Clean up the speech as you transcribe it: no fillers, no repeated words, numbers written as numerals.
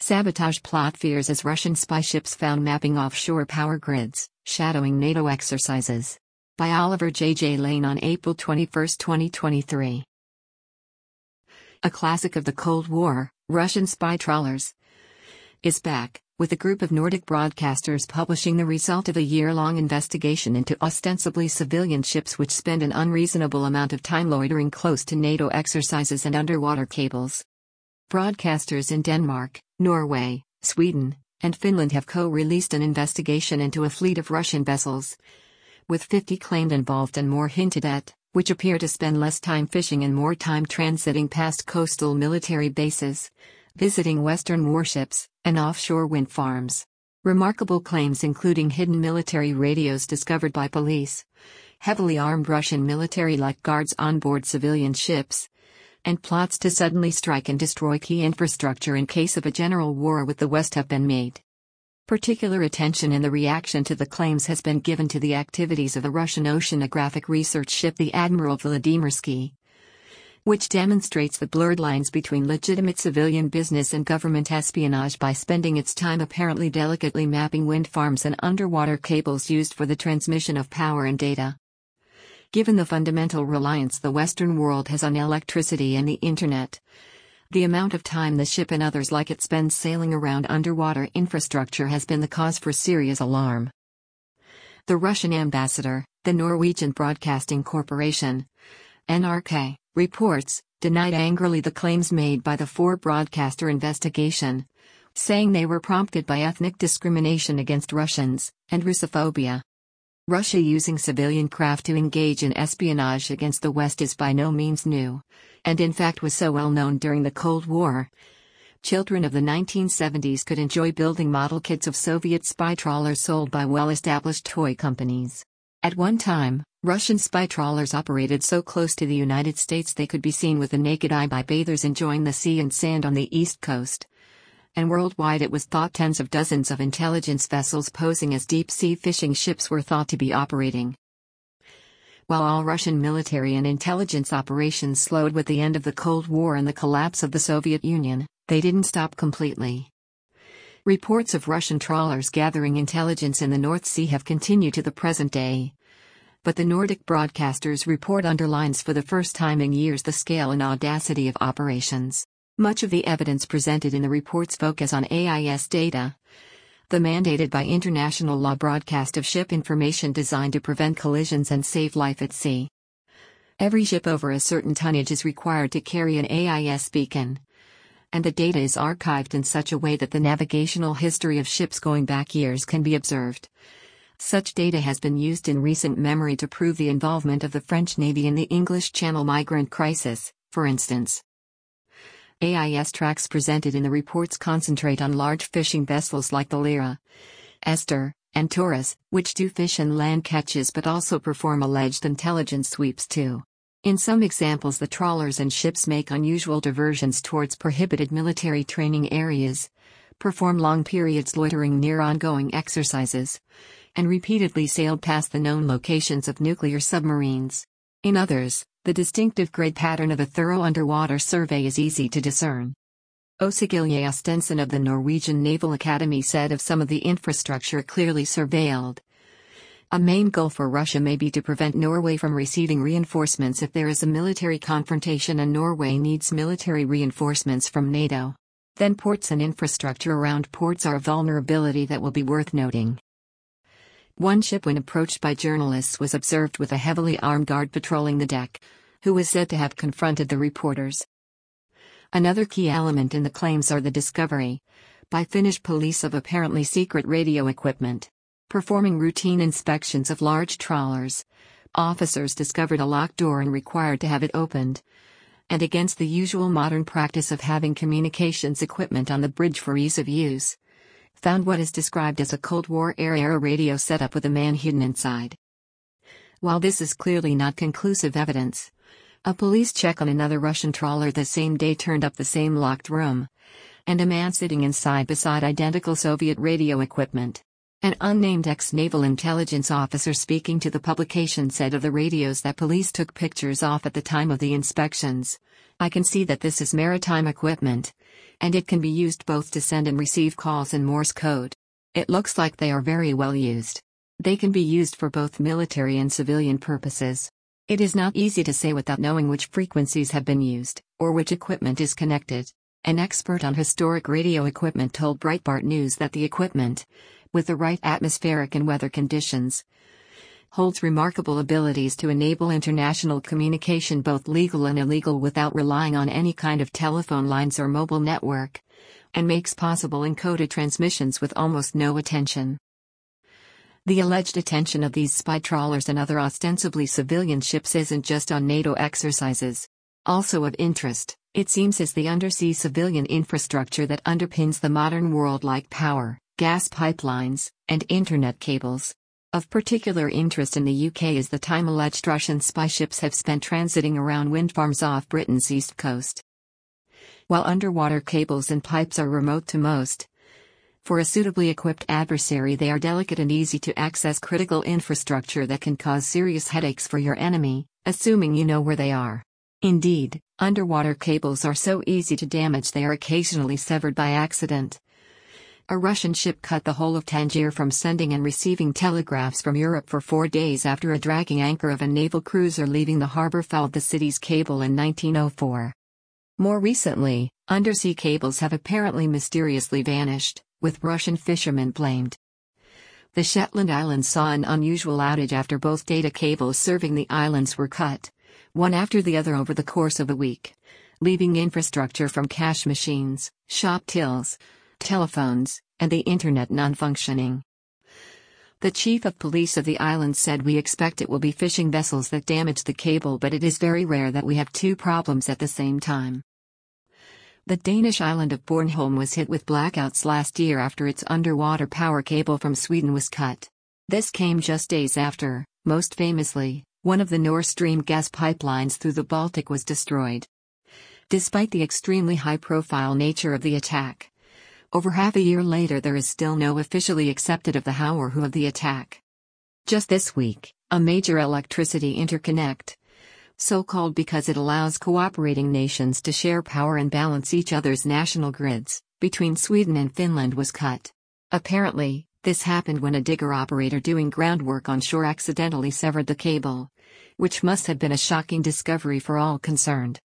Sabotage plot fears as Russian spy ships found mapping offshore power grids, shadowing NATO exercises. By Oliver J. Lane on April 21, 2023. A classic of the Cold War, Russian spy trawlers is back, with a group of Nordic broadcasters publishing the result of a year-long investigation into ostensibly civilian ships which spend an unreasonable amount of time loitering close to NATO exercises and underwater cables. Broadcasters in Denmark, Norway, Sweden, and Finland have co-released an investigation into a fleet of Russian vessels, with 50 claimed involved and more hinted at, which appear to spend less time fishing and more time transiting past coastal military bases, visiting Western warships, and offshore wind farms. Remarkable claims including hidden military radios discovered by police, heavily armed Russian military-like guards on board civilian ships, and plots to suddenly strike and destroy key infrastructure in case of a general war with the West have been made. Particular attention in the reaction to the claims has been given to the activities of the Russian oceanographic research ship the Admiral Vladimirsky, which demonstrates the blurred lines between legitimate civilian business and government espionage by spending its time apparently delicately mapping wind farms and underwater cables used for the transmission of power and data. Given the fundamental reliance the Western world has on electricity and the Internet, the amount of time the ship and others like it spend sailing around underwater infrastructure has been the cause for serious alarm. The Russian ambassador, the Norwegian Broadcasting Corporation, NRK, reports, denied angrily the claims made by the four-broadcaster investigation, saying they were prompted by ethnic discrimination against Russians, and Russophobia. Russia using civilian craft to engage in espionage against the West is by no means new, and in fact was so well known during the Cold War. Children of the 1970s could enjoy building model kits of Soviet spy trawlers sold by well-established toy companies. At one time, Russian spy trawlers operated so close to the United States they could be seen with the naked eye by bathers enjoying the sea and sand on the East Coast. And worldwide it was thought tens of dozens of intelligence vessels posing as deep-sea fishing ships were thought to be operating. While all Russian military and intelligence operations slowed with the end of the Cold War and the collapse of the Soviet Union, they didn't stop completely. Reports of Russian trawlers gathering intelligence in the North Sea have continued to the present day. But the Nordic broadcasters' report underlines for the first time in years the scale and audacity of operations. Much of the evidence presented in the reports focus on AIS data, the mandated by international law broadcast of ship information designed to prevent collisions and save life at sea. Every ship over a certain tonnage is required to carry an AIS beacon, and the data is archived in such a way that the navigational history of ships going back years can be observed. Such data has been used in recent memory to prove the involvement of the French Navy in the English Channel migrant crisis, for instance. AIS tracks presented in the reports concentrate on large fishing vessels like the Lyra, Esther, and Taurus, which do fish and land catches but also perform alleged intelligence sweeps too. In some examples the trawlers and ships make unusual diversions towards prohibited military training areas, perform long periods loitering near ongoing exercises, and repeatedly sailed past the known locations of nuclear submarines. In others, the distinctive grid pattern of a thorough underwater survey is easy to discern. Åse-Gilje Ostensen of the Norwegian Naval Academy said of some of the infrastructure clearly surveilled. A main goal for Russia may be to prevent Norway from receiving reinforcements if there is a military confrontation and Norway needs military reinforcements from NATO. Then ports and infrastructure around ports are a vulnerability that will be worth noting. One ship when approached by journalists was observed with a heavily armed guard patrolling the deck, who was said to have confronted the reporters. Another key element in the claims are the discovery, by Finnish police of apparently secret radio equipment. Performing routine inspections of large trawlers, officers discovered a locked door and required to have it opened, and against the usual modern practice of having communications equipment on the bridge for ease of use, found what is described as a Cold War-era radio setup with a man hidden inside. While this is clearly not conclusive evidence, a police check on another Russian trawler the same day turned up the same locked room, and a man sitting inside beside identical Soviet radio equipment. An unnamed ex-naval intelligence officer speaking to the publication said of the radios that police took pictures off at the time of the inspections. "I can see that this is maritime equipment. And it can be used both to send and receive calls in Morse code. It looks like they are very well used. They can be used for both military and civilian purposes. It is not easy to say without knowing which frequencies have been used, or which equipment is connected." An expert on historic radio equipment told Breitbart News that the equipment, with the right atmospheric and weather conditions, holds remarkable abilities to enable international communication, both legal and illegal, without relying on any kind of telephone lines or mobile network, and makes possible encoded transmissions with almost no attention. The alleged attention of these spy trawlers and other ostensibly civilian ships isn't just on NATO exercises. Also of interest, it seems, is the undersea civilian infrastructure that underpins the modern world, like power, gas pipelines, and internet cables. Of particular interest in the UK is the time alleged Russian spy ships have spent transiting around wind farms off Britain's east coast. While underwater cables and pipes are remote to most, for a suitably equipped adversary they are delicate and easy to access critical infrastructure that can cause serious headaches for your enemy, assuming you know where they are. Indeed, underwater cables are so easy to damage they are occasionally severed by accident. A Russian ship cut the whole of Tangier from sending and receiving telegraphs from Europe for 4 days after a dragging anchor of a naval cruiser leaving the harbor fouled the city's cable in 1904. More recently, undersea cables have apparently mysteriously vanished, with Russian fishermen blamed. The Shetland Islands saw an unusual outage after both data cables serving the islands were cut, one after the other over the course of a week, leaving infrastructure from cash machines, shop tills, telephones, and the internet non-functioning. The chief of police of the island said, "We expect it will be fishing vessels that damage the cable, but it is very rare that we have two problems at the same time." The Danish island of Bornholm was hit with blackouts last year after its underwater power cable from Sweden was cut. This came just days after, most famously, one of the Nord Stream gas pipelines through the Baltic was destroyed. Despite the extremely high-profile nature of the attack, over half a year later there is still no officially accepted of the how or who of the attack. Just this week, a major electricity interconnect, so-called because it allows cooperating nations to share power and balance each other's national grids, between Sweden and Finland was cut. Apparently, this happened when a digger operator doing groundwork on shore accidentally severed the cable, which must have been a shocking discovery for all concerned.